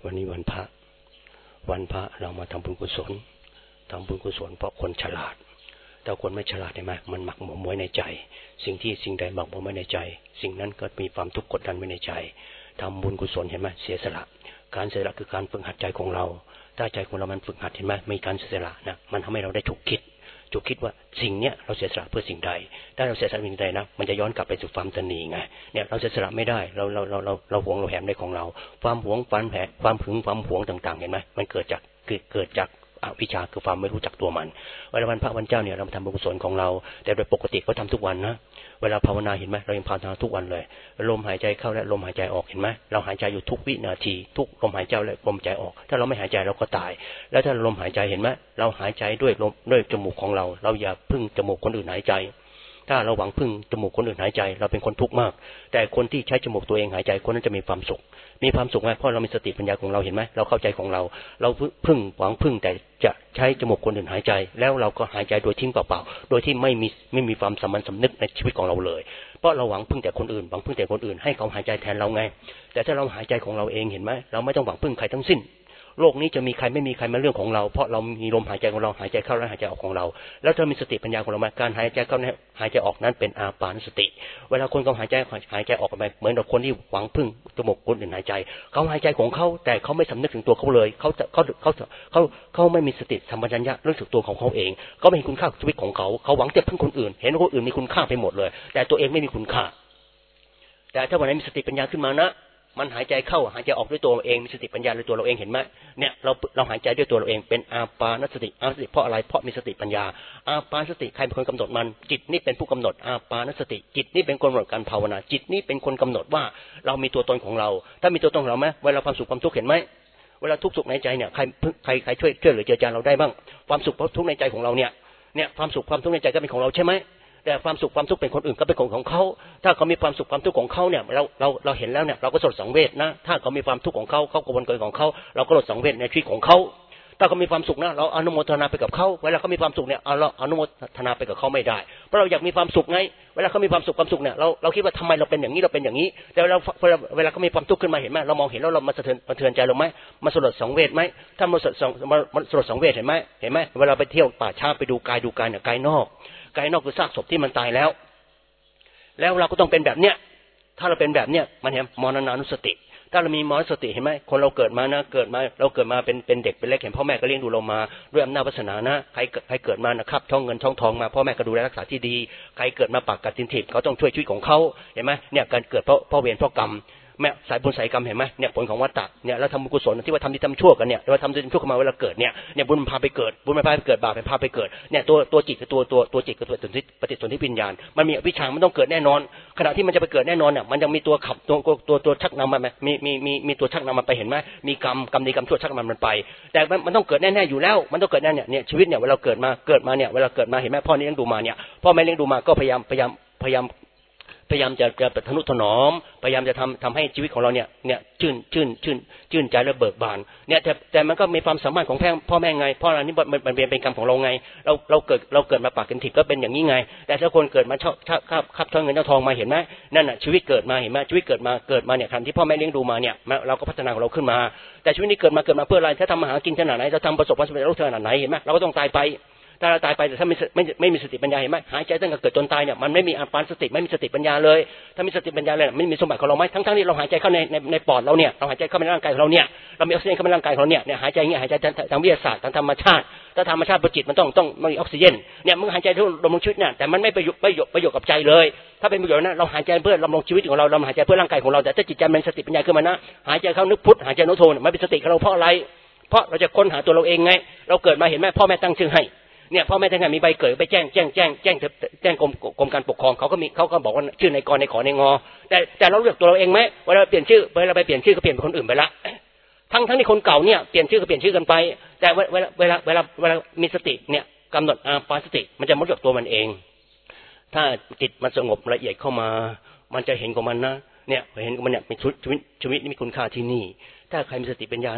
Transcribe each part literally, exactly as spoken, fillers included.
วันนี้วันพระวันพระเรามาทำบุญกุศลทำบุญกุศลเพราะคนฉลาดแต่คนไม่ฉลาดใช่ไหมมันหมักหมมไว้ในใจสิ่งที่สิ่งใดหมักหมมไว้ในใจสิ่งนั้นก็มีความทุกข์กดดันไว้ในใจทำบุญกุศลเห็นไหมเสียสละการเสียสละคือการฝึกหัดใจของเราถ้าใจของเรามันฝึกหัดเห็นไหมมีการเสียสละนะมันทำให้เราได้ฉุกคิดฉุกคิดว่าสิ่งเนี้ยเราเสียสละเพื่อสิ่งใดถ้าเราเสียสละสิ่งใดนะมันจะย้อนกลับไปสู่ความตนีไงเนี่ยเราเสียสละไม่ได้เราเราเราเราเราหวงเราแหมในของเราความหวงความแผลความหึงความหวงต่างๆเห็นไหมมันเกิดจากเกิดจากอวิชชาคือความไม่รู้จักตัวมันเวลาวันพระวันเจ้าเนี่ยเราทำบุญกุศลของเราแต่โดยปกติก็ทำทุกวันนะเวลาภาวนาเห็นไหมเรายังภาวนาทุกวันเลยลมหายใจเข้าและลมหายใจออกเห็นไหมเราหายใจอยู่ทุกวินาทีทุกลมหายใจและลมหายใจออกถ้าเราไม่หายใจเราก็ตายแล้วถ้าลมหายใจเห็นไหมเราหายใจด้วยลมด้วยจมูกของเราเราอย่าพึ่งจมูกคนอื่นหายใจถ้าเราหวังพึ่งจมูกคนอื่นหายใจเราเป็นคนทุกข์มากแต่คนที่ใช้จมูกตัวเองหายใจคนนั้นจะมีความสุขมีความสุขไหมเพราะเรามีสติปัญญาของเราเห็นไหมเราเข้าใจของเราเราพึ่งหวังพึ่งแต่จะใช้จมูกคนอื่นหายใจแล้วเราก็หายใจโดยทิ้งเปล่าๆโดยที่ไม่มีไม่มีความสามัญสำนึกในชีวิตของเราเลยเพราะเราหวังพึ่งแต่คนอื่นหวังพึ่งแต่คนอื่นให้เขาหายใจแทนเราไงแต่ถ้าเราหายใจของเราเองเห็นไหมเราไม่ต้องหวังพึ่งใครทั้งสิ้นโลกนี้จะมีใครไม่มีใครมาเรื่องของเราเพราะเรามีลมหายใจของเราหายใจเข้าและหายใจออกของเราแล้วถ้ามีสติปัญญาของเรามาการหายใจเข้าหายใจออกนั้นเป็นอาปานสติเวลาคนเขาหายใจหายใจออกไปเหมือนกับคนที่หวังพึ่งจมูกคนอื่นหายใจเขาหายใจของเขาแต่เขาไม่สำนึกถึงตัวเขาเลยเขาเขาเขาเขาเขาไม่มีสติสัมปชัญญะเรื่องสึกตัวของเขาเองเขาไม่เห็นคุณค่าชีวิตของเขาเขาหวังแต่พึ่งคนอื่นเห็นว่าคนอื่นมีคุณค่าไปหมดเลยแต่ตัวเองไม่มีคุณค่าแต่ถ้าวันไหนมีสติปัญญาขึ้นมานะมันหายใจเข้าหายใจออกด้วยตัวเองมีสติปัญญาด้วยตัวเราเองเห็นไหมเนี่ยเราเราหายใจด้วยตัวเราเองเป็นอาปานสติอาสติเพราะอะไรเพราะมีสติปัญญาอาปานสติใครเป็นคนกำหนดมันจิตนี่เป็นผู้กำหนดอาปานสติจิตนี่เป็นคนกำหนดการภาวนาจิตนี่เป็นคนกำหนดว่าเรามีตัวตนของเราถ้ามีตัวตนของเราไหมเวลาความสุขความทุกข์เห็นไหมเวลาทุกข์สุขในใจเนี่ยใครใครใครช่วยช่วยเหลือเจือจานเราได้บ้างความสุขความทุกข์ในใจของเราเนี่ยเนี่ยความสุขความทุกข์ในใจก็เป็นของเราใช่ไหมแต่ความสุขความทุกข์เป็นคนอื่นก็เป็นของของเขาถ้าเขามีความสุขความทุกข์ของเขาเนี่ยเราเราเราเห็นแล้วเนี่ยเราก็สลดสังเวชนะถ้าเขามีความทุกข์ของเขาเขากระวนกระวายของเขาเราก็สลดสังเวชในชีวิตของเขาถ้าเขามีความสุขนะเราอนุโมทนาไปกับเขาเวลาเขามีความสุขเนี่ยเราอนุโมทนาไปกับเขาไม่ได้เพราะเราอยากมีความสุขไงเวลาเขามีความสุขความสุขเนี่ยเราเราคิดว่าทำไมเราเป็นอย่างนี้เราเป็นอย่างนี้แต่เราเวลาเวลาเขามีความทุกข์ขึ้นมาเห็นไหมเรามองเห็นแล้วเรามาสะเทือนมาเทือนใจเราไหมมาสลดสังเวชไหมถ้ามาสลดมาสลดสังเวชเห็นไหมเห็นไหมเวลาไปเที่ยวป่าช้าไปดูกายดูกายเนี่ยกายนอกกายนอกคือซากศพที่มันตายแล้วแล้วเราก็ต้องเป็นแบบเนี้ยถ้าเราเป็นแบบเนี้ยมันเห็นมรณานุสติถ้าเรามีมรณานุสติเห็นไหมคนเราเกิดมานะเกิดมาเราเกิดมาเป็นเป็นเด็กเป็นเล็กเห็นพ่อแม่ก็เลี้ยงดูเรามาด้วยอำนาจวาสนานะใครใครเกิดมานะครับท้องเงินท้องทองมาพ่อแม่ก็ดูแลรักษาที่ดีใครเกิดมาปากกัดตินถิบเขาต้องช่วยชีวิตของเขาเห็นไหมเนี่ยการเกิดเพราะเพราะเวรเพราะกรรมแม่สายบุญสายกรรมเห็นไหมเนี่ยผลของวัฏฏะเนี่ยเราทำบุญกุศลที่ว่าทำดีทำชั่วกันเนี่ยเราทำดีทำชั่วกันมาเวลาเกิดเนี่ยเนี่ยบุญมันพาไปเกิดบุญมันพาไปเกิดบาปมันพาไปเกิดเนี่ยตัวตัวจิตกับตัวตัวตัวจิตกับตัวสนธิปฏิสนธิวิญญาณมันมีอวิชชามันต้องเกิดแน่นอนขณะที่มันจะไปเกิดแน่นอนเนี่ยมันยังมีตัวขับตัวตัวตัวชักนำมันมีมีมีมีตัวชักนำมันไปเห็นไหมมีกรรมกรรมดีกรรมชั่วชักนำมันไปแต่มันต้องเกิดแน่ๆอยู่แล้วมันต้องเกิดแน่เนี่ยเนี่ยชีวิตเนี่ยเวลาเกิดมาเกิดมาเนี่ยเวลาเกิดมาเห็นไหมพ่อเลี้ยงดูมาเนี่ยพ่อแม่เลี้ยงดูมาก็พยายามพยายามพยายามพยายามจะจะทนุถนอมพยายามจะทำทำให้ชีวิตของเราเนี่ยเนี่ยชื่นชื่นชื่นชื่นใจและเบิกบานเนี่ยแต่แต่มันก็มีความสามารถของพ่อแม่ไงพ่อเรานี่มันมันเป็นกรรมของเราไงเราเราเกิดเราเกิดมาปากกันถิบก็เป็นอย่างนี้ไงแต่ถ้าคนเกิดมาชอบขับขับทองเงินทองมาเห็นไหมนั่นน่ะชีวิตเกิดมาเห็นไหมชีวิตเกิดมาเกิดมาเนี่ยทันที่พ่อแม่เลี้ยงดูมาเนี่ยเราก็พัฒนาของเราขึ้นมาแต่ชีวิตนี้เกิดมาเกิดมาเพื่ออะไรถ้าทำมาหากินขนาดไหนเราทำประสบความสำเร็จขนาดไหนเห็นไหมเราก็ต้องตายไปถ้าเราตายไปแต่ถ้าไม่ไม่ไม่มีสติปัญญาเห็นไหมหายใจตั้งแต่เกิดจนตายเนี่ยมันไม่มีอาปานสติไม่มีสติปัญญาเลยถ้ามีสติปัญญาเลยไม่มีสมบัติของเราไหมทั้งทั้งที่เราหายใจเข้าในในในปอดเราเนี่ยเราหายใจเข้าในร่างกายของเราเนี่ยเรามีออกซิเจนเข้าในร่างกายของเราเนี่ยเนี่ยหายใจอย่างเงี้ยหายใจทางวิทยาศาสตร์ทางธรรมชาติถ้าธรรมชาติบนจิตมันต้องต้องมีออกซิเจนเนี่ยมึงหายใจทุกลมชีวิตเนี่ยแต่มันไม่ประโยชน์ประโยชน์ประโยชน์กับใจเลยถ้าเป็นประโยชน์นะเราหายใจเพื่อดำรงชีวิตของเราเราหายใจเพื่อร่างกายของเราแต่ถ้าจิตใจมันสติปัญญาขึ้นมานะหายใจเข้านึกพุทหายใจโนโทมันเป็นสติของเราเพราะอะไรเพราะเราจะค้นหาตัวเราเองไงเราเกิดมาเห็นไหมพ่อแม่ตั้งชื่อให้เนี่ยพ่อแม่ทั้งนั้นมีใบเกิดไปแจ้งแจ้งแจ้งแจ้งแจ้งกรมกรมการปกครองเขาก็มีเขาก็บอกว่าชื่อในกรในขอในงอแต่แต่เราเลือกตัวเราเองไหมเวลาเปลี่ยนชื่อเวลาไปเปลี่ยนชื่อก็เปลี่ยนเป็นคนอื่นไปละทั้งทั้งที่คนเก่าเนี่ยเปลี่ยนชื่อก็เปลี่ยนชื่อกันไปแต่เวลาเวลาเวลาเวลามีสติเนี่ยกำหนดอาปานสติมันจะมดจากตัวมันเองถ้าจิตมันสงบละเอียดเข้ามามันจะเห็นของมันนะเนี่ยเห็นของมันเนี่ยเป็นชีวิตชีวิตนี้มีคุณค่าที่นี่ถ้าใครมีสติปัญญานะ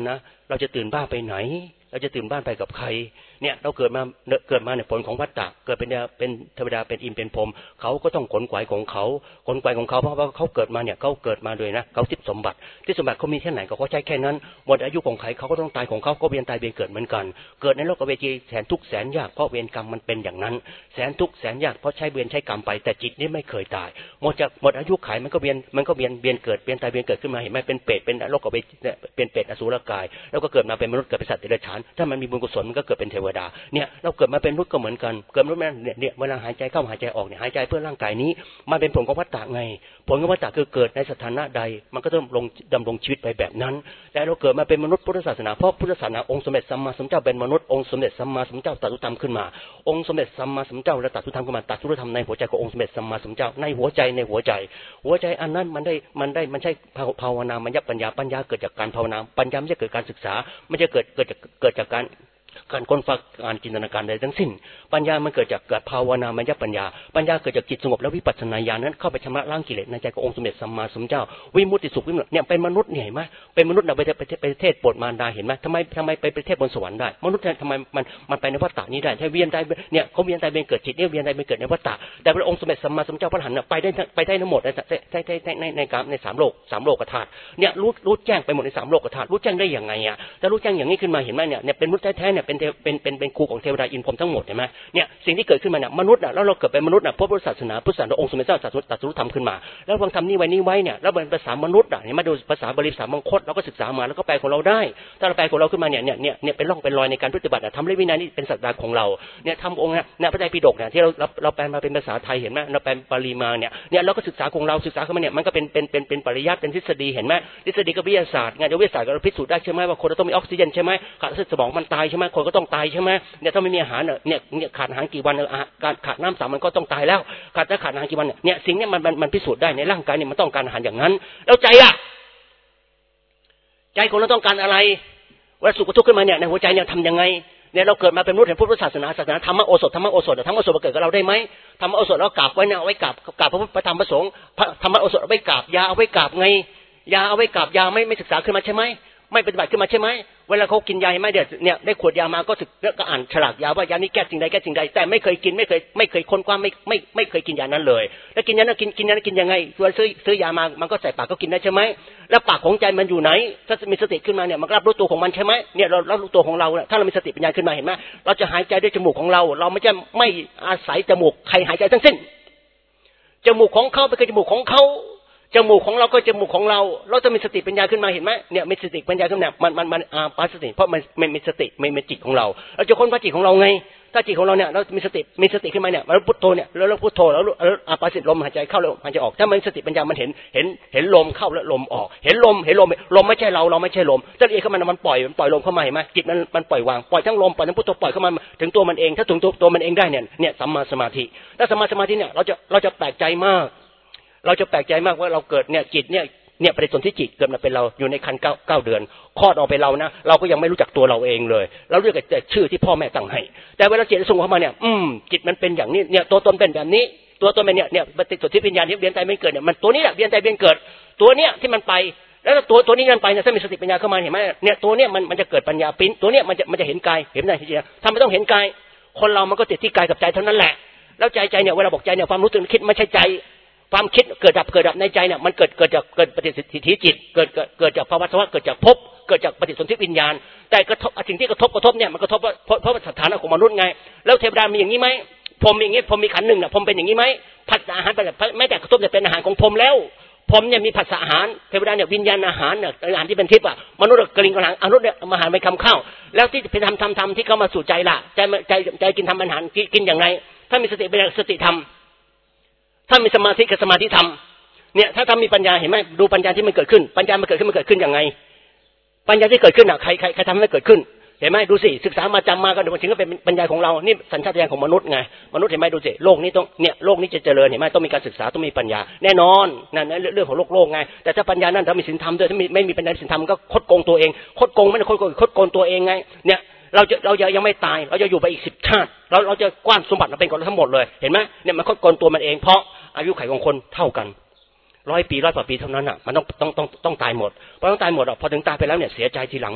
เราจะตื่นบ้านไปไหนเราจะตื่นบ้านไปกับใครเนี่ยเราเกิดมาเกิดมาในผลของวัฏฏะเกิดเป็นเป็นเทวดาเป็นอินเป็นพรหมเขาก็ต้องขนขวายของเขาขนขวายของเขาเพราะว่าเขาเกิดมาเนี่ยเขาเกิดมาโดยนะเขาทิพย์สมบัติที่สมบัติเขามีแค่ไหนก็เขาใช้แค่นั้นหมดอายุของใครเขาก็ต้องตายของเขาก็เวียนตายเวียนเกิดเหมือนกันเกิดในโลกเวจีแสนทุกข์แสนยากเพราะเวรกรรมมันเป็นอย่างนั้นแสนทุกข์แสนยากเพราะใช้เวรใช้กรรมไปแต่จิตนี่ไม่เคยตายหมดจากหมดอายุขัยมันก็เวียนมันก็เวียนเวียนเกิดเวียนตายเวียนเกิดขึ้นมาเห็นไหมเป็นเปรตเป็นโลกเวจีเป็นเปรตอสุรกายแล้วก็เกิดมาเป็นมนุษย์เกิดเป็นสัตว์เดรัจฉานถ้ามันมีบุญกุศลมันก็เกิดเป็นเทวดาเนี่ยเราเกิดมาเป็นมนุษย์ก็เหมือนกันเกิดมนุษย์เนี่ยเนี่ยเวลาหายใจเข้าหายใจออกเนี่ยหายใจเพื่อร่างกายนี้มันเป็นผลของวัฏฏะไงผลของวัฏฏะคือเกิดในสถานะใดมันก็ต้องลงดำรงชีวิตไปแบบนั้นแต่เราเกิดมาเป็นมนุษย์พุทธศาสนาเพราะพุทธศาสนาองค์สมเด็จสัมมาสัมพุทธเจ้าเป็นมนุษย์องค์สมเด็จสัมมาสัมพุทธเจ้าตรัสรู้ธรรมขึ้นมาองค์สมเด็จสัมมาสัมพุทธเจ้าและตรัสรู้ธรรมขึ้นมาตรัสรู้ธรรมในหัวใจขององค์สมเด็จสัมมาสัมพุทธเจ้าในหัวใจในหัวใจหัวใจอันนั้นมันได้มันได้มันใช่ภาวนามัญญปัญญาปัญญาเกิดจากการภาวนาปัญญาไม่ใช่เกิดการศึกษาไม่ใช่เกิดเกิดจากเกิดจากการการค้นคว้าการจินตนาการใดทั้งสิ้นปัญญามันเกิดจากการภาวนามัญญปัญญาปัญญาเกิดจากจิตสงบและวิปัสสนาญาณนั้นเข้าไปชำระล้างกิเลสในใจขององค์สมเด็จสัมมาสัมพุทธเจ้าวิมุตติสุขวิมุตติเนี่ยเป็นมนุษย์เนี่ยเห็นไหมเป็นมนุษย์เราไปไปไปเทศโปรดมารดาเห็นไหมทำไมทำไมไปไปเทศบนสวรรค์ได้มนุษย์ทำไมมันมันไปในวัฏฏะนี้ได้ถ้าเวียนใจเนี่ยเขาเวียนใจเป็นเกิดจิตเนี่ยเวียนใจเป็นเกิดในวัฏฏะแต่พระองค์สมเด็จสัมมาสัมพุทธเจ้าพระอรหันต์ไปได้ไปได้ทั้งหมดในในในในในการในสามโลกสามโลกธาตุเนี่ยรู้รู้แจ้งไปหมดในสามโลกธาตุรู้แจ้งได้ยังไงอ่ะแต่รู้แจ้งอย่างนี้ขึ้นมาเห็นไหมเนี่ยเนี่ยเป็นมนุษย์แท้ๆเนี่ยเป็นเป็นเป็นเป็นครูของเทวดาอินพรหมทั้งหมดเห็นไหมเนี่ยสิ่งที่เกิดขึ้นมาเนี่ยมนุษย์อ่ะแล้วเราเกิดเป็นมนุษย์อ่ะพระพุทธศาสนาพุทธศาสนาองค์สมเด็จเจ้าตรัสรู้ธรรมขึ้นมาแล้วฟังธรรมนี้ไว้นี้ไว้เนี่ยแล้วเป็นภาษามนุษย์อ่ะเห็นไหมดูภาษาบาลีภาษามังคุดเราก็ศึกษามาแล้วก็แปลของเราได้ถ้าเราแปลของเราขึ้นมาเนี่ยเนี่ยเนี่ยเนี่ยเป็นร่องเป็นรอยในการปฏิบัติทำเรื่องวินัยนี่เป็นสัจจะของเราเนี่ยทำองค์เนี่ยพระไตรปิฎกเนี่ยที่เราเราแปลมาเป็นภาษาไทยเห็นไหมเราแปลบาลีมาเนี่ยเนี่ยเราก็ศึกษาของเราศึกษาขึ้นมาเนี่ยมันก็เป็นเป็นเป็นเป็นปริยัติเป็นทฤษฎีเห็นไหมทฤษฎีก็วิทยาศาสตร์งานวิทยาศาสตร์เราพิสูจน์ได้ใช่ไหมว่าคนเราต้องมีออกซิเจนใช่ไหมขาดสมองมันตายใช่ไหมคนก็ต้องตายใช่ไหมเนี่ยถ้าไม่มีอาหารเนี่ยเนี่ยขาดอาหารกี่วันการขาดน้ำสามมันก็ต้องตายแล้วขาดจะขาดอาหารกี่วันเนี่ยสิ่งนี้มันมันมันพิสูจน์ได้ในร่างกายเนี่ยมันต้องการอาหารอย่างนั้นแล้วใจอ่ะใจของเราต้องการอะไรเวลาสุขทุกข์ขึ้นมาเนี่ยในหัวใจเนี่ยทำยังไงเนี่ยเราเกิดมาเป็นมนุษย์แห่งพุทธศาสนาศาสนาธรรมโอสถธรรมโอสถธรรมโอสถมาเกิดกับเราได้ไหมธรรมโอสถเรากราบไว้เนี่ยเอาไว้กราบกราบพระพุทธพระธรรมพระสงฆ์ธรรมโอสถเอาไว้กราบยาเอาไว้กราบไงยาเอาไว้กราบยาไม่ไม่ศึกษาขึ้นมาใช่ไหมไม่ปฏิบัติขึ้นมาใช่ไหมเวลาเขากินยาไม่เดี๋ยวเนี่ยได้ขวดยามาก็ศึกก็อ่านฉลากยาว่ายานี้แก้สิ่งใดแก้สิ่งใดแต่ไม่เคยกินไม่เคยไม่เคยค้นคว้าไม่ไม่ไม่เคยกินยานั้นเลยแล้วกินยานั้นกินกินยานั้นกินยังไงเวลาซื้อซื้อยามามันก็ใส่ปากก็กินได้ใช่ไหมแล้วปากของใจมันอยู่ไหนถ้ามีสติขึ้นมาเนี่ยมันรับรู้ตัวของมันใช่ไหมเนี่ยเรารับรู้ตัวของเราถ้าเรามีสติปัญญาขึ้นมาเห็นไหมเราจะหายใจด้วยจมูกของเราเราไม่จะไม่อาศัยจมูกใครหายใจทั้งสิ้นจมูกของเขาเป็นจมูกของเขาจมูกของเราก็จมูกของเราเราจะมีสติปัญญาขึ้นมาเห็นไหมเนี่ยมีสติปัญญาขึ้นมามันมันมันอาปาสติเพราะมันมันมีสติไม่มีจิตของเราเราจะค้นพระจิตของเราไงถ้าจิตของเราเนี่ยเรามีสติมีสติขึ้นมาเนี่ยเราพุทโธเนี่ยแล้วเราพุทโธแล้วอาปาสติลมหายใจเข้าแล้วหายใจออกถ้ามันสติปัญญามันเห็นเห็นเห็นลมเข้าและลมออกเห็นลมเห็นลมลมไม่ใช่เราเราไม่ใช่ลมถ้าเรียกเข้ามามันปล่อยมันปล่อยลมเข้ามาเห็นไหมจิตมันมันปล่อยวางปล่อยทั้งลมปล่อยทั้งพุทโธปล่อยเข้ามาถึงตัวมันเองถ้าถึงตัวตัวมันเองได้เนี่ยเนี่ยสัมมาสมาธิถ้าสัมมาสมาธิเนี่ยเราจะเราจะแปลกใจมากเราจะแปลกใจมากว่าเราเกิดเนี่ยจิตเนี่ยเนี่ยปฏิสนธิจิตเกิดมาเป็นเราอยู่ในครรภ์เก้าเก้าเดือนคลอดออกเป็นเรานะเราก็ยังไม่รู้จักตัวเราเองเลยเราเรียกแต่ชื่อที่พ่อแม่ตั้งให้แต่เวลาจิตส่งเข้ามาเนี่ยอืมจิตมันเป็นอย่างนี้เนี่ยตัวตนเป็นแบบนี้ตัวตนเป็นเนี่ยเนี่ยปฏิสนธิวิญญาณที่เวียนตายไม่เกิดเนี่ยมันตัวนี้แหละเวียนตายเวียนเกิดตัวเนี้ยที่มันไปแล้วตัวตัวนี้มันไปเนี่ยถ้ามีสติปัญญาเข้ามาเห็นไหมเนี่ยตัวเนี้ยมันมันจะเกิดปัญญาปิ้นตัวเนี้ยมันจะมันจะเห็นกายเห็นได้จริงๆถ้าไม่ต้องเห็นกายคนเรามันก็ติดที่กายกับใจเท่านั้นแหละแล้วใจใจเนี่ยเวลาบอกใจเนี่ยความรู้สึกคิดไม่ใช่ใจความคิดเกิดดับเกิดดับในใจเนี่ยมันเกิดเกิดจากเกิดปฏิสนธิจิตเกิดเกิดจากภาวะสภาวะเกิดจากภพเกิดจากปฏิสนธิวิญญาณแต่กระทบสิ่งที่กระทบกระทบเนี่ยมันกระทบเพราะเพราะสถานะของมนุษย์ไงแล้วเทวดามีอย่างนี้ไหมพรหมอย่างนี้พรหมมีขันธ์หนึ่งน่ะพรหมเป็นอย่างนี้ไหมผัสสะอาหารแบบไม่แต่กระทบจะเป็นอาหารของพรหมแล้วพรหมเนี่ยมีผัสสะอาหารเทวดาเนี่ยวิญญาณอาหารเนี่ยอาหารที่เป็นทิพย์อ่ะมนุษย์กระลิงกระหังมนุษย์เนี่ยอาหารไปคำข้าวแล้วที่เป็นทำทำทำที่เข้ามาสู่ใจล่ะใจใจใจกินทำอาหารกินอย่างไรถ้ามีสติเป็นสติธรรมถ้ามีสมาธิกับสมาธิธรรมเนี่ยถ้าทำมีปัญญาเห็นไหมดูปัญญาที่มันเกิดขึ้นปัญญามันเกิดขึ้นมันเกิดขึ้นยังไงปัญญาที่เกิดขึ้นอ่ะใครใครใครทำให้เกิดขึ้นเห็นไหมดูสิศึกษามาจำมาก็ถึงก็เป็นปัญญาของเรานี่สัญชาตญาณของมนุษย์ไงมนุษย์เห็นไหมดูสิโลกนี้ต้องเนี่ยโลกนี้จะเจริญเห็นไหมต้องมีการศึกษาต้องมีปัญญาแน่นอนนั่นเรื่องของโลกโลกไงแต่ถ้าปัญญานั้นถ้ามีศีลธรรมด้วยถ้าไม่มีปัญญาศีลธรรมก็คดโกงตัวเองคดโกงไม่ได้คดโกงคดโกงตัวเองไงเนี่ยเราจะเรายังไม่ตายเราจะอยู่ไปอีกสิบชาติเราเราจะกว้านสมบัติเราเป็นของเราทั้งหมดเลยเห็นไหมเนี่ยมันคดโกงตัวมันเองเพราะอายุขัยของคนเท่ากันร้อยปีร้อยกว่าปีเท่านั้นอ่ะมันต้องต้องต้องต้องตายหมดพอต้องตายหมดอ่ะพอถึงตายไปแล้วเนี่ยเสียใจทีหลังนะ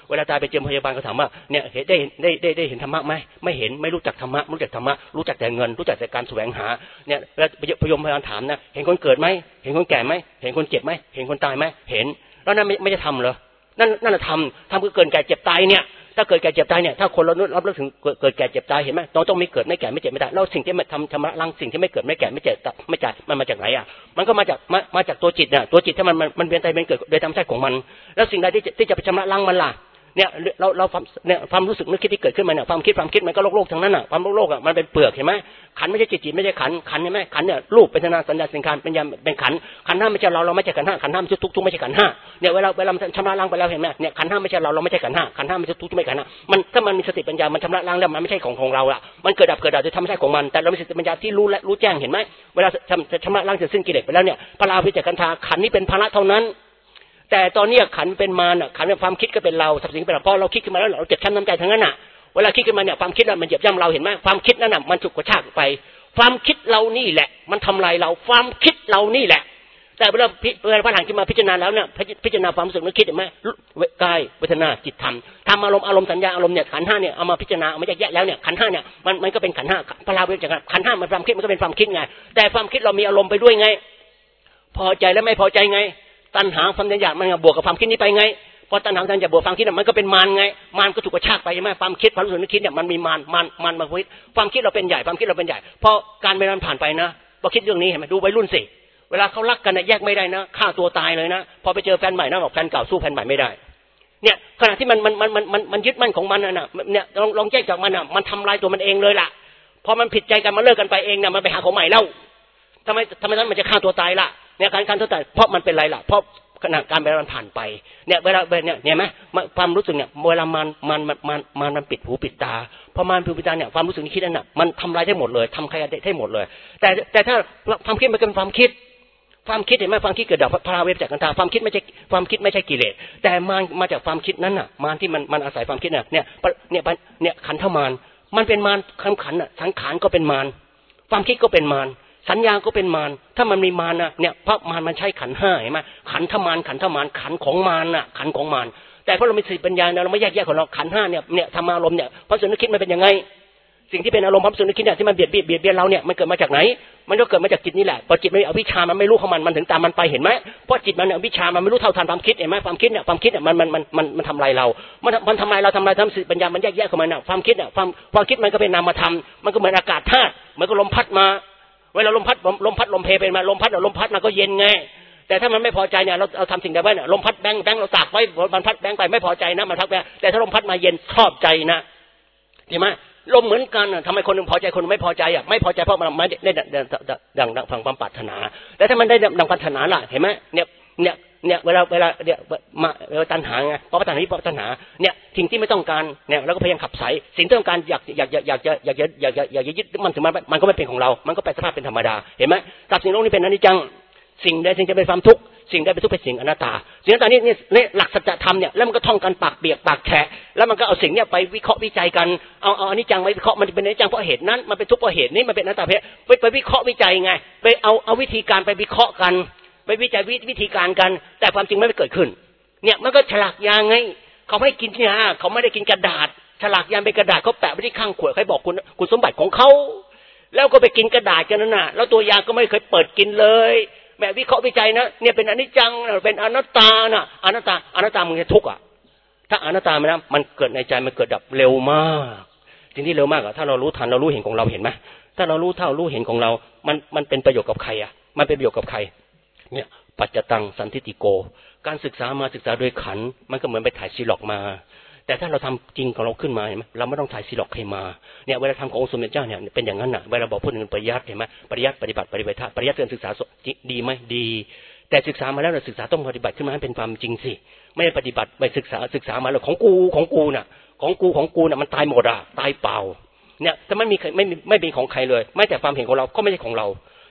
เวลาตายไปเจอพยาบาลเขาถามว่าเนี่ยได้ได้ได้ได้เห็นธรรมะไหมไม่เห็นไม่รู้จักธรรมะรู้จักธรรมะรู้จักแต่เงินรู้จักแต่การแสวงหาเนี่ยแล้วพยมพยาบาลถามนะเห็นคนเกิดไหมเห็นคนแก่ไหมเห็นคนเจ็บไหมเห็นคนตายไหมเห็นแล้วนั่นไม่ไม่จะทำเหรอนั่นนั่นแหละทำทำคือเกิดแก่เจ็บตายเนี่ยถ้าเกิดแก่เจ็บตายเนี่ยถ้าคนเรารับรู้ถึงเกิดแก่เจ็บตายเห็นไหมต้องต้องไม่เกิดไม่แก่ไม่เจ็บไม่ตายแล้วสิ่งที่มันทำชำระล้างสิ่งที่ไม่เกิดไม่แก่ไม่เจ็บไม่จ่ายมันมาจากไหนอ่ะมันก็มาจากมามาจากตัวจิตเนี่ยตัวจิตถ้ามันมันมันเวียนตายเวียนเกิดโดยธรรมชาติของมันแล้วสิ่งใดที่ที่จะไปชำระล้างมันล่ะเนี่ยเราเราความเนี่ยความรู้สึกนึกคิดที่เกิดขึ้นมาเนี่ยความคิดความคิดมันก็โลกโลกทั้งนั้นอ่ะความโลกโลกอ่ะมันเป็นเปลือกเห็นไหมขันไม่ใช่จิตจิตไม่ใช่ขันขันเห็นไหมขันเนี่ยรูปเป็นนาสัญญาสังขารเป็นยามเป็นขันขันห้าไม่ใช่เราเราไม่ใช่ขันห้าขันห้าไม่ใช่ทุกทุกไม่ใช่ขันห้าเนี่ยเวลาเวลาชำระล้างไปแล้วเห็นไหมเนี่ยขันห้าไม่ใช่เราเราไม่ใช่ขันห้าขันห้าไม่ใช่ทุกทุกไม่ขันห้ามันถ้ามันมีสติปัญญามันชำระล้างแล้วมันไม่ใช่ของของเราอ่ะมันเกิดดับเกิดดับโดยธรรมชาติของมันแต่เรามีสติปัญญาที่รู้และรู้แจ้งเห็นไหมเวลาชำระล้างเสร็จสิ้นกิเลสไปแล้วเนี่ยพระราวิจักขันธาขันนี้เป็นภาระเท่านั้นแต่ตอนนี้ขันเป็นมารอ่ะขันเป็นความคิดก็เป็นเราสับสิ่งเป็นเราพอเราคิดขึ้นมาแล้วเราเจ็บช้ำน้ำใจทั้งนั้นอ่ะเวลาคิดขึ้นมาเนี่ยความคิดน่ะมันเหยียบย่ำเราเห็นไหมความคิดนั่นน่ะมันฉุกกระชากไปความคิดเรานี่แหละมันทำลายเราความคิดเรานี่แหละแต่เวลาเวลาพระหลังขึ้นมาพิจารณาแล้วเนี่ยพิจารณาความรู้สึกนึกคิดเห็นไหมกายเวทนาจิตธรรมธรรมอารมณ์อารมณ์สัญญาอารมณ์เนี่ยขันห้าเนี่ยเอามาพิจารณาเอามาแยกแยะแล้วเนี่ยขันห้าเนี่ยมันมันก็เป็นขันห้าพระราวิจักขันห้ามันความคิดมันก็เป็นความคิดไงแต่ความคิดเรามีอารมณ์ไปด้วยไงพอใจและไม่พอใจไงตัณหาความอยากมันบวกกับความคิดนี้ไปไงพอตัณหาความอยากบวกความคิดมันก็เป็นมารไงมารก็ถูกกระชากไปใช่ไหมความคิดความรู้สึกนึกคิดเนี่ยมันมีมารมารมารมาคิดความคิดเราเป็นใหญ่ความคิดเราเป็นใหญ่พอการเวลาผ่านไปนะพอคิดเรื่องนี้เห็นไหมดูวัยรุ่นสิเวลาเขารักกันเนี่ยแยกไม่ได้นะฆ่าตัวตายเลยนะพอไปเจอแฟนใหม่นะบอกแฟนเก่าสู้แฟนใหม่ไม่ได้เนี่ยขณะที่มันมันมันมันมันยึดมั่นของมันน่ะเนี่ยลองลองแยกจากมันน่ะมันทำลายตัวมันเองเลยล่ะพอมันผิดใจกันมาเลิกกันไปเองเนี่ยมันไปหาของใหม่แล้วทำไมทำไมนั้นมันจะฆ่าตัวตายล่ะเนี่ยการฆ่าตัวตายเพราะมันเป็นไรล่ะเพราะขณะการเวลามันผ่านไปเนี่ยเวลาเนี่ยเนี่ยไหมความรู้สึกเนี่ยเวลามันมันมันมันมันปิดหูปิดตาพอมันปิดหูปิดตาเนี่ยความรู้สึกนี้คิดนั่นน่ะมันทำลายได้หมดเลยทำใครได้หมดเลยแต่แต่ถ้าความคิดมันเป็นความคิดความคิดเห็นไหมความคิดเกิดดับพระราวิจักขันธาความคิดไม่ใช่ความคิดไม่ใช่กิเลสแต่มันมาจากความคิดนั้นน่ะมารที่มันมันอาศัยความคิดเนี่ยเนี่ยเนี่ยเนี่ยขันธมารมันเป็นมารขันขันน่ะสังขารก็เป็นมารความคิดก็เป็นมารสัญญาก็เป็นมารถ้ามันมีมารนะเนี่ยพระมารมันใช้ขันห้าเห็นไหมขันธมารขันธมารขันของมารน่ะขันของมารแต่เพราะเรามีสติปัญญาเราไม่แยกแยะของเราขันห้าเนี่ยเนี่ยธรรมารมณ์เนี่ยพระสุนทรคิดมันเป็นยังไงสิ่งที่เป็นอารมณ์พระสุนทรคิดเนี่ยที่มันเบียดเบียดเบียดเบียนเราเนี่ยมันเกิดมาจากไหนมันก็เกิดมาจากจิตนี่แหละพอจิตไม่เอาวิชามันไม่รู้ของมันมันถึงตามมันไปเห็นไหมเพราะจิตมันเนี่ยวิชามันไม่รู้เท่าทันความคิดเห็นไหมความคิดเนี่ยความคิดเนี่ยมันมันมันมันมันทำลายเรามันมันทำลายเราทำลายทำสติปัญญามันแยกแยะของมันเนี่ยความคิดเนี่ยความความคิดมันก็เป็นนามธรรมมันก็เหมือนอากาศธาตุเหมือนกับลมพัดมาเวลาลมพัดลมพัดลมเพเป็นมาลมพัดลมพัดมาก็เย็นไงแต่ถ้ามันไม่พอใจเนี่ยเราเราทำสิ่งใดไว้เนี่ยลมพัดแบงแบงเราตากไว้มันพัดแบงไปไม่พอใจนะมันพัดไปแต่ถ้าลมพัดมาเย็นชอบใจนะเห็นไหมลมเหมือนกันทำไมคนนึงพอใจคนนึงไม่พอใจอ่ะไม่พอใจเพราะมันไม่ได้ดังดังฟังความปรารถนาแต่ถ้ามันได้ดังปรารถนาล่ะเห็นไหมเนี่ยเนี่ยเนี่ยเวลาเวลาเนี่ยมาเวลาตัณหาไงเพราะตัณหาที่เพราะตัณหาเนี่ยสิ่งที่ไม่ต้องการเนี่ยเราก็พยายามขับไสสิ่งที่ต้องการอยากอยากอยากอยากอยากอยากอยากอยากอยากยึดมันถึงมันมันก็ไม่เป็นของเรามันก็เป็นสภาพเป็นธรรมดาเห็นไหมทรัพย์สิ่งโลกนี้เป็นอนิจจังสิ่งใดสิ่งจะเป็นความทุกข์สิ่งใดเป็นทุกข์เป็นสิ่งอนัตตาสิ่งอนัตตานี่นี่หลักสัจธรรมเนี่ยแล้วมันก็ท่องกันปากเปียกปากแฉะแล้วมันก็เอาสิ่งเนี้ยไปวิเคราะห์วิจัยกันเอาเอาอนิจจังไว้วิเคราะห์มันเป็นอนิจจังเพราะเหตุนั้นมันเป็นทุกข์เพราะเหตุนี้มันเป็นอนัตตาเพราะไปไปวิเคราะห์วิจัยไงไปเอาเอาวิธีการไปวิเคราะห์กันไปวิจัยวิธีการกันแต่ความจริงไม่เกิดขึ้นเนี่ยมันก็ฉลากยาไงเขาไม่กินยาเขาไม่ได้กินกระดาษฉลากยาเป็นกระดาษเขาแปะไว้ที่ข้างขวดใครบอกคุณคุณสมบัติของเขาแล้วก็ไปกินกระดาษกันนั่นน่ะแล้วตัวยาก็ไม่เคยเปิดกินเลยแบบวิเคราะห์วิจัยนะเนี่ยเป็นอนิจจังเป็นอนัตตาน่ะอนัตตาอนัตตามันจะทุกข์อ่ะถ้าอนัตตามันนะมันเกิดในใจมันเกิดดับเร็วมากสิ่งที่เร็วมากอ่ะถ้าเรารู้ทันเรารู้เห็นของเราเห็นไหมถ้าเรารู้เท่ารู้เห็นของเรามันมันเป็นประโยชน์กับใครอ่ะมันเป็นประโยชน์กับใครเนี่ยปัจจตังสันทิติโกการศึกษามาศึกษาโดยขันมันก็เหมือนไปถ่ายซีล็อกมาแต่ถ้าเราทำจริงของเราขึ้นมาเห็นไหมเราไม่ต้องถ่ายซีล็อกใครมาเนี่ยเวลาทำขององค์สมเด็จเจ้าเนี่ยเป็นอย่างนั้นน่ะเวลาบอกพูดถึงปริยัติเห็นไหมปริยัติปฏิบัติปฏิบัติปริยัติเรื่องศึกษาดีไหมดีแต่ศึกษามาแล้วเราศึกษาต้องปฏิบัติขึ้นมาให้เป็นความจริงสิไม่ได้ปฏิบัติไปศึกษาศึกษามาแล้วของกูของกูน่ะของกูของกูน่ะมันตายหมดอ่ะตายเปล่าเนี่ยถ้าไม่มีไม่ไม่เป็นของใครเลยไม่แต่ความเห็นของเราก็ไม่ใช่ของเรา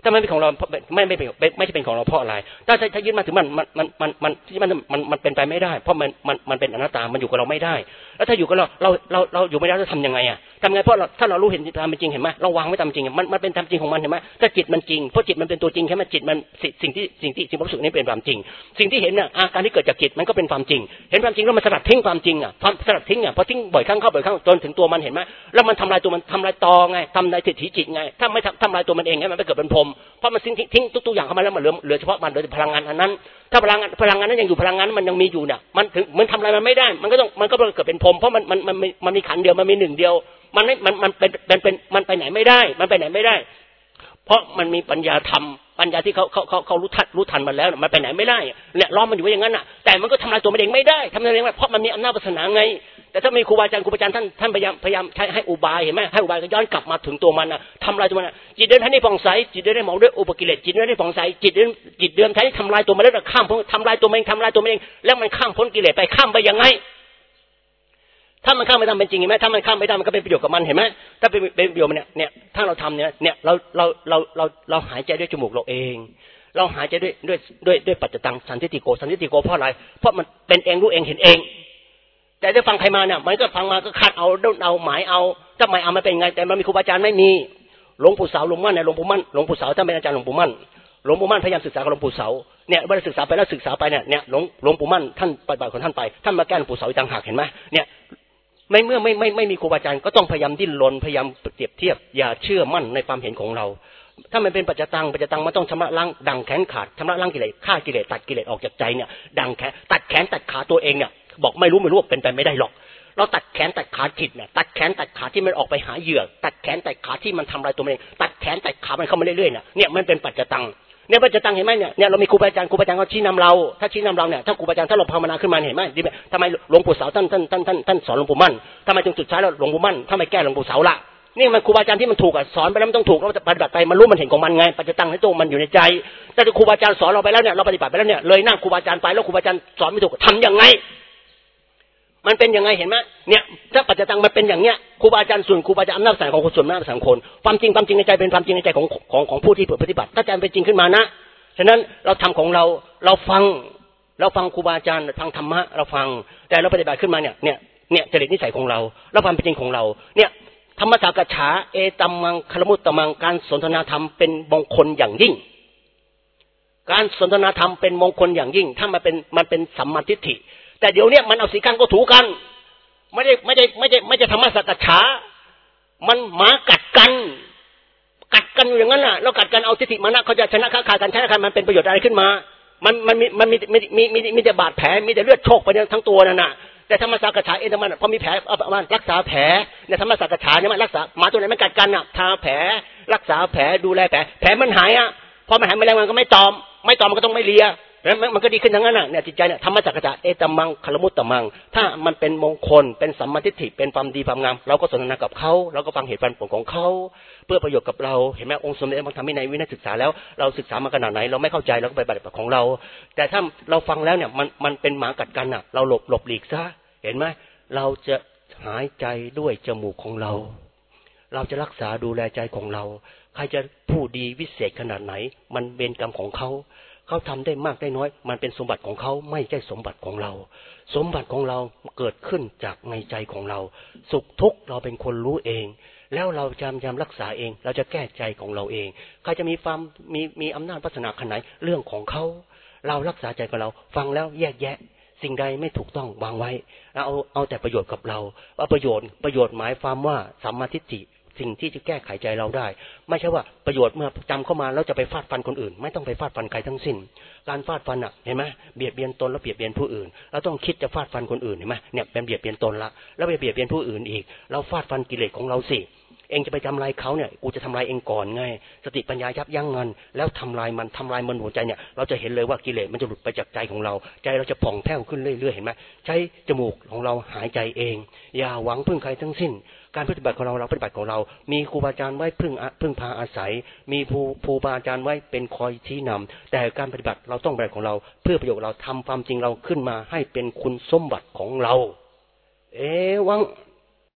ถ้าไม่เป็นของเราไม่ไม่เป็นไม่ใช่เป็นของเราเพราะอะไรถ้าถ้ายึดมาถึงมันมันมันมันมันที่มันมันมันเป็นไปไม่ได้เพราะมันมันมันเป็นอนัตตามันอยู่กับเราไม่ได้แล้วถ้าอยู่กับเราเราเราเราอยู่ไม่ได้จะทำยังไงอ่ะทำไงเพราะถ้าเรารู้เห็นตามเป็นจริงเห็นไหมเราวางไว้ตามจริงมันมันเป็นตามจริงของมันเห็นไหมถ้าจิตมันจริงเพราะจิตมันเป็นตัวจริงใช่ไหมจิตมันสิ่งที่สิ่งที่สิ่งความรู้สึกนี้เป็นความจริงสิ่งที่เห็นเนี่ยอาการที่เกิดจากจิตมันก็เป็นความจริงเห็นความจริงแล้วมันสลัดทิ้งความจริงอ่ะสลัดทิ้งอ่ะพอทิ้งบ่อยครั้งเข้าบ่อยครั้งจนถึงตัวมันเห็นไหมแล้วมันทำลายตัวมันทำลายตอไงทำลายทิฏฐิจิตไงถ้าไม่ทำลายตัวมันเองให้มันไปเกิดเป็นพรหมเพราะมันทิ้งทิ้งทุกๆอย่างเข้ามาแล้วมันเหลือเหลือเฉพาะมันเหลือพลังงานอันนั้นถ้าพลังงานพลังงานนั้นยังอยู่พลังงานมันยังมีอยู่เนี่ยมันถึงมันทำอะไรมันไม่ได้มันก็ต้องมันก็เกิดเป็นพรหมเพราะมันมันมันมันมีขันเดียวมันมีหนึ่งเดียวมันไม่มันมันเป็นเป็นเป็นมันไปไหนไม่ได้มันไปไหนไม่ได้เพราะมันมีปัญญาธรรมปัญญาที่เขาเขาเขาเขารู้ทันรู้ทันมันแล้วมันไปไหนไม่ได้เนี่ยล้อมมันอยู่อย่างนั้นน่ะแต่มันก็ทำลายตัวมันเองไม่ได้ทำอะไรไม่ได้เพราะมันมีอำนาจวาสนาไงแต่ถ้ามีครูบาอาจารย์ครูบาอาจารย์ท่านท่านพยายามพยายามใช้ให้อุบายเห็นไหมให้อุบายก็ย้อนกลับมาถึงตัวมันน่ะทำลายตัวมันจิตเดิมท่านนี่ผ่องใสจิตเดิมได้มองด้วยอุปกิเลสจิตเดิมได้ผ่องใสจิตเดิมจิตเดิมท่านนี่ทำลายตัวมันแล้วข้ามพ้นทำลายตัวมันเองทำลายตัวมันเองแล้วมันข้ามพ้นกิเลสไปข้ามไปยังไงถ้ามันข้ามไปทำเป็นจริงเห็นไหมถ้ามันข้ามไปได้มันก็เป็นประโยชน์กับมันเห็นไหมถ้าเป็นเป็นประโยชน์มันเนี่ยเนี่ยถ้าเราทำเนี่ยเนี่ยเราเราเราเราเราหายใจด้วยจมูกเราเองเราหายใจด้วยด้วยด้วยด้วยปัจจตังสันทิฏฐิโกสันทิฏฐิโกเพราะอะไรเพราะมันเป็นเองรู้เองเห็นเองแต่ได้ฟังใครมาเนี่ยมันก็ฟังมาก็คาดเอาด้นเอาหมายเอาถ้าหมายเอามันเป็นไงแต่มันมีครูบาอาจารย์ไม่มีหลวงปู่เสาหลวงมั่นเนี่ยหลวงปู่มั่นหลวงปู่เสาท่านเป็นอาจารย์หลวงปู่มั่นหลวงปู่มั่นพยายามศึกษากับหลวงปู่เสาเนี่ยเมื่อศึกษาไปแล้วศึกษาไปเนี่ยเนี่ยหลวงหลวงปู่มั่นท่านปฏิบัติของท่านไปท่านมาแก้หลวงปู่เสาต่างหากเห็นไหมเนี่ยไม่เมื่อไม่ไม่ไม่มีครูบาอาจารย์ก็ต้องพยายามดิ้นรนพยายามเปรียบเทียบอย่าเชื่อมั่นในความเห็นของเราถ้ามันเป็นปัจจตังปัจจตังมันต้องชำระล้างดังแขนขาดชำระล้างกิเลสฆ่ากิเลสตัดกิเลสออกจากใจเนี่ยดังแขนตัดแขนตัดขาตัวเองเนี่ยบอกไม่รู้ไม่รู้ว่าเป็นไปไม่ได้หรอกเราตัดแขนตัดขาจิตเนี่ยตัดแขนตัดขาที่มันออกไปหาเหยื่อตัดแขนตัดขาที่มันทำลายตัวมันเองตัดแขนตัดขามันเข้ามาเรื่อยๆเนี่ยเนี่ยมันเป็นปัจจตังเนี่ยปัจจตังเห็นไหมเนี่ยเนี่ยเรามีครูบาอาจารย์ครูบาอาจารย์เขาชี้นำเราถ้าชี้นำเราเนี่ยถ้าครูบาอาจารย์ถ้าเราภาวนาขึ้นมาเห็นไหมดีไหมทำไมหลวงปู่เสาท่านท่านท่านท่านท่านสอนหลวงปู่มั่นทำไมจึงจุดท้ายแล้วหลวงปู่มั่นทำไมแก้หลวงปู่เสาละนี่มันครูบาอาจารย์ที่มันถูกอ่ะสอนไปแล้วมันต้องถูกเราปฏิบัติไปมันรู้มันเห็นของมันไงปัจจตังให้ตัวมันอยู่ในใจแต่ครูบาอาจารย์สอนเราไปแล้วเนี่ยเราปฏิบัติไปแล้วเนี่ยเลยหน้าครูบาอาจารย์ไปแล้วครูบาอาจารย์สอนไม่ถูกทำยังไงมันเป็นยังไงเห็นไหมเนี่ยถ้าปัจจตังมันเป็นอย่างเนี้ยครูบาอาจารย์ส่วนครูบาอาจารย์อำนาจสั่งของคนส่วนอำนาจสั่งคนความจริงความจริงในใจเป็นความจริงในใจของของของผู้ที่ปฏิบัติถ้าใจเป็นจริงขึ้นมานะฉะนั้นเราทำของเราเราฟังเราฟังครูบาอาจารย์ฟังธรรมะเราฟังแต่เราปฏิบัติขึ้นมาเนี่ยเนี่ยเนี่ยจริตนิสัยของเราแล้วความเป็นจริงของเราเนี่ยธรรมสักกะฉาเอตัมมังคลมุตตมังการสนทนาธรรมเป็นมงคลอย่างยิ่งการสนทนาธรรมเป็นมงคลอย่างยิ่งถ้ามันเป็นมันเป็นสัมมาทิฏฐิแต่เดี๋ยวนี้มันเอาสีกันก็ถูกันไม่ได้ไม่ได้ไม่ได้ไม่ได้ธรรมสักกะฉามันหมากัดกันกัดกันอยู่อย่างนั้นน่ะแล้วกัดกันเอาทิฏฐิมานะเขาจะชนะค้าขายกันชนะกันมันเป็นประโยชน์อะไรขึ้นมามันมันมีมันมีมีมีมีมีแต่บาดแผลมีแต่เลือดโชกไปทั้งตัวนั่นน่ะแต่ธรรมสักกะฉาเองมันพอมีแผลเอามารักษาแผลเนี่ยธรรมสักกะฉาเนี่ยมันรักษาหมาตัวไหนมันกัดกันน่ะทาแผลรักษาแผลดูแลแผลแผลมันหายอ่ะพอมันหายแมลงมันก็ไม่ตอมไม่ตอมมันก็ต้องไม่เลียแล้วมันก็ดีขึ้นทั้งนั้นน่ะเนี่ยจิตใจเนี่ยธรรมสักกะฉาเอตัมมังคลมุตตมังถ้ามันเป็นมงคลเป็นสัมมาทิฏฐิเป็นความดีความงามเราก็สนทนากับเขาเราก็ฟังเหตุผลของเขาเพื่อประโยชน์กับเราเห็นไหมองค์สมเด็จพระธรรมวินัยวินัยศึกษาแล้วเราศึกษามาขนาดไหนเราไม่เข้าใจเราก็ไปปฏิบัติของเราแต่ถ้าเราฟังแล้วเนี่ยมันมันเป็นหมากัดกันน่ะเราหลบหลบหลีกซะเห็นไหมเราจะหายใจด้วยจมูกของเราเราจะรักษาดูแลใจของเราใครจะผู้ดีวิเศษขนาดไหนมันเวรกรรมของเขาเขาทำได้มากได้น้อยมันเป็นสมบัติของเขาไม่ใช่สมบัติของเราสมบัติของเราเกิดขึ้นจากในใจของเราสุขทุกข์เราเป็นคนรู้เองแล้วเราจำจำรักษาเองเราจะแก้ใจของเราเองใครจะมีความมีมีอำนาจพัฒนาขนาดไหนเรื่องของเขาเรารักษาใจของเราฟังแล้วแยกแยะสิ่งใดไม่ถูกต้องวางไว้แล้วเอาเอาแต่ประโยชน์กับเราว่าประโยชน์ประโยชน์หมายความว่าสัมมาทิฏฐิสิ่งที่จะแก้ไขใจเราได้ไม่ใช่ว่าประโยชน์เมื่อจำเข้ามาแล้วจะไปฟาดฟันคนอื่นไม่ต้องไปฟาดฟันใครทั้งสิ้นการฟาดฟันอ่ะเห็นไหมเบียดเบียนตนแล้วเบียดเบียนผู้อื่นเราต้องคิดจะฟาดฟันคนอื่นเห็นไหมเนี่ยเป็นเบียดเบียนตนละแล้วไปเบียดเบียนผู้อื่นอีกเราฟาดฟันกิเลสของเราสิเองจะไปทำลายเขาเนี่ยกูจะทำลายเองก่อนไงสติปัญญายับยั้งมันแล้วทำลายมันทำลายมันหัวใจเนี่ยเราจะเห็นเลยว่ากิเลสมันจะหลุดไปจากใจของเราใจเราจะผ่องแผ้วขึ้นเรื่อยๆเห็นไหมใช้จมูกของเราหายใจเองอย่าหวังพึ่งใครทั้งสิ้นการปฏิบัติของเราเราปฏิบัติของเรามีครูบาอาจารย์ไว้พึ่งพึ่งพาอาศัยมีครูครูบาอาจารย์ไว้เป็นคอยชี้นำแต่การปฏิบัติเราต้องปฏิบัติของเราเพื่อประโยชน์เราทำความจริงเราขึ้นมาให้เป็นคุณสมบัติของเราเอวัง